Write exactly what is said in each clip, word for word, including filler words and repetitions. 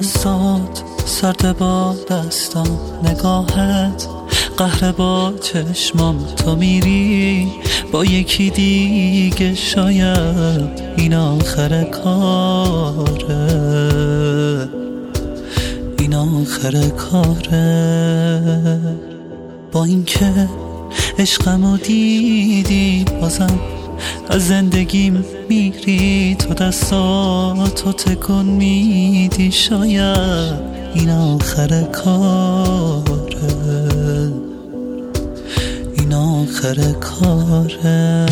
دستات سرد با دستام، نگاهت قهر با چشمام. تو میری با یکی دیگه، شاید این آخر کاره، این آخر کاره. با اینکه عشقمو دیدی بازم از زندگیم میری، تو دستاتو تکون میدی، شاید این آخر کاره، این آخر کاره.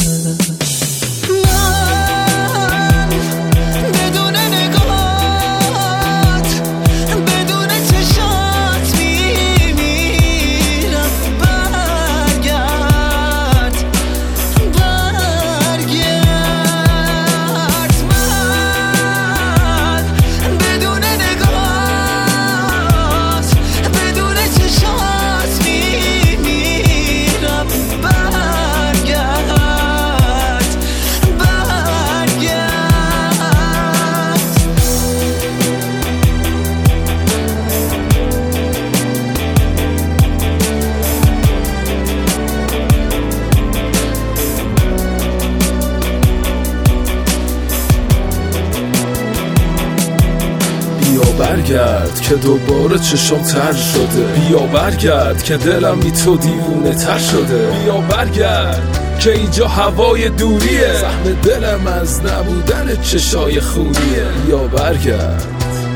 برگرد که دوباره چشم تر شده، بیا برگرد که دلم بی تو دیوونه تر شده، بیا برگرد که اینجا هوای دوریه، سهم دلم از نبودن چشای خوریه. بیا برگرد،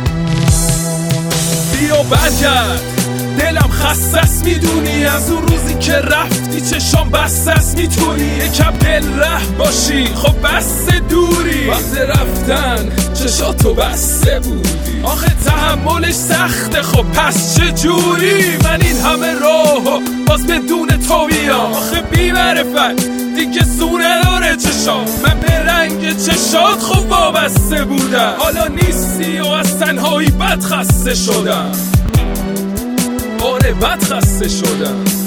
بیا برگرد، دلم خستست میدونی، از اون روزی که رفتی چشام بستست میتونی یکم دل ره باشی، خب بسته دوری، وقت رفتن چشاتو بسته بودی، آخه تحملش سخته، خب پس چه جوری من این همه راهو باز بدون تو بیام، آخه بی معرفت دیگه سونه داره چشام، من به رنگ چشات خب وابسته بودم، حالا نیستی و از تنهایی بد خسته شدم، آره بد خسته شدم.